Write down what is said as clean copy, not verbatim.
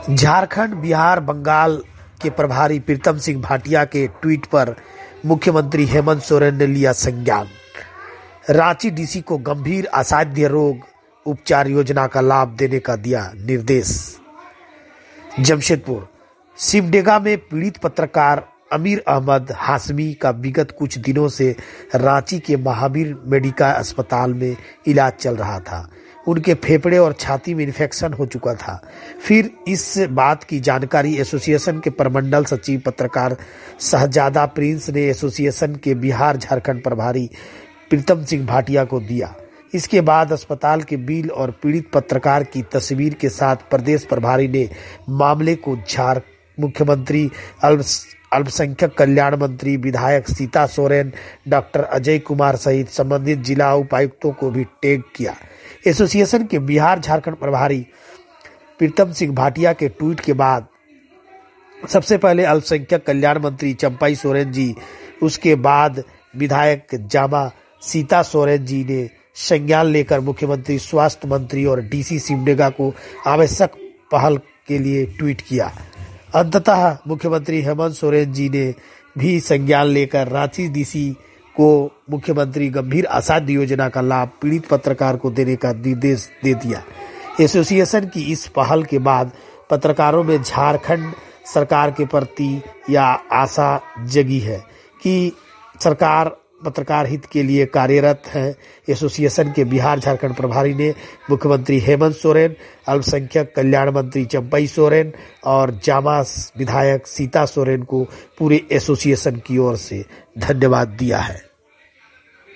झारखंड, बिहार, बंगाल के प्रभारी प्रीतम सिंह भाटिया के ट्वीट पर मुख्यमंत्री हेमंत सोरेन ने लिया संज्ञान। रांची डीसी को गंभीर असाध्य रोग उपचार योजना का लाभ देने का दिया निर्देश। जमशेदपुर सिमडेगा में पीड़ित पत्रकार अमीर अहमद हाशमी का विगत कुछ दिनों से रांची के महावीर मेडिका अस्पताल में इलाज चल रहा था। उनके फेफड़े और छाती में इन्फेक्शन हो चुका था। फिर इस बात की जानकारी एसोसिएशन के प्रमंडल सचिव पत्रकार शहजादा प्रिंस ने एसोसिएशन के बिहार झारखंड प्रभारी प्रीतम सिंह भाटिया को दिया। इसके बाद अस्पताल के बिल और पीड़ित पत्रकार की तस्वीर के साथ प्रदेश प्रभारी ने मामले को मुख्यमंत्री, अल्पसंख्यक कल्याण मंत्री, विधायक सीता सोरेन, डॉक्टर अजय कुमार सहित संबंधित जिला उपायुक्तों को भी टैग किया। एसोसिएशन के बिहार झारखंड प्रभारी प्रीतम सिंह भाटिया के ट्वीट के बाद सबसे पहले अल्पसंख्यक कल्याण मंत्री चंपाई सोरेन जी, उसके बाद विधायक जामा सीता सोरेन जी ने संज्ञान लेकर मुख्यमंत्री, स्वास्थ्य मंत्री और डीसी सिमडेगा को आवश्यक पहल के लिए ट्वीट किया। अंततः मुख्यमंत्री हेमंत सोरेन जी ने भी संज्ञान लेकर रांची डीसी को मुख्यमंत्री गंभीर असाध्य योजना का लाभ पीड़ित पत्रकार को देने का निर्देश दे दिया। एसोसिएशन की इस पहल के बाद पत्रकारों में झारखंड सरकार के प्रति यह आशा जगी है कि सरकार पत्रकार हित के लिए कार्यरत है। एसोसिएशन के बिहार झारखंड प्रभारी ने मुख्यमंत्री हेमंत सोरेन, अल्पसंख्यक कल्याण मंत्री चंपाई सोरेन और जामा विधायक सीता सोरेन को पूरे एसोसिएशन की ओर से धन्यवाद दिया है।